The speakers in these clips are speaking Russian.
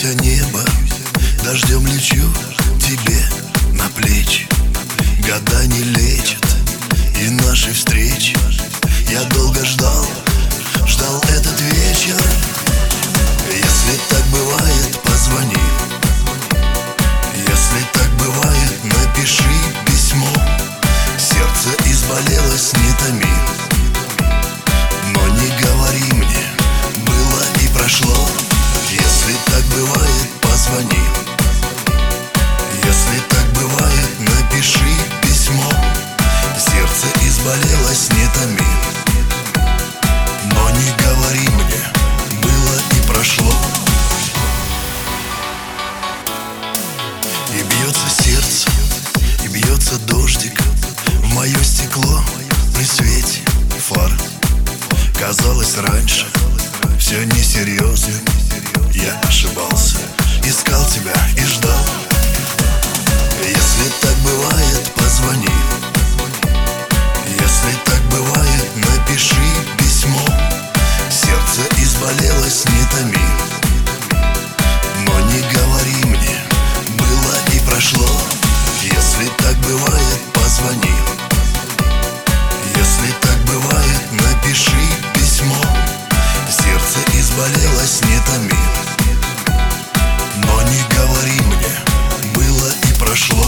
Боюсь о небо, дождем лечу тебе на плечи. Года не лечат и нашей встречи. Я долго ждал этот вечер. Если так бывает, позвони. Если так бывает, напиши письмо. Сердце изболелось, не томи. Но не говори мне, было и прошло. Если так бывает, позвони. Если так бывает, напиши письмо. Сердце изболелось, не томи. Но не говори мне, было и прошло. И бьется сердце, и бьется дождик в мое стекло при свете фар. Казалось раньше все несерьезно. Я ошибался, искал тебя и ждал. Если так бывает, позвони. Если так бывает, напиши письмо. Сердце изболелось, не томи. Но не говори мне, было и прошло. Если так бывает, позвони. Если так бывает, напиши письмо. Сердце изболелось, не томи. Но не говори мне, было и прошло.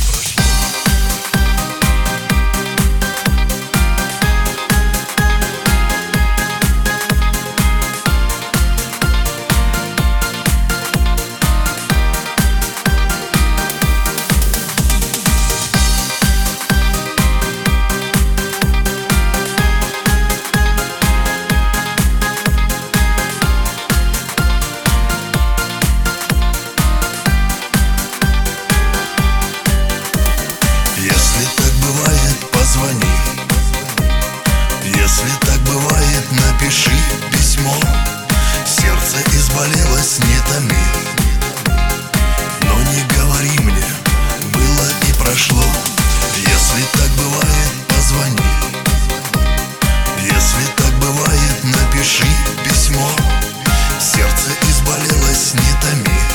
Позвони. Если так бывает, напиши письмо. Сердце изболелось, не томи. Но не говори мне, было и прошло. Если так бывает, позвони. Если так бывает, напиши письмо. Сердце изболелось, не томи.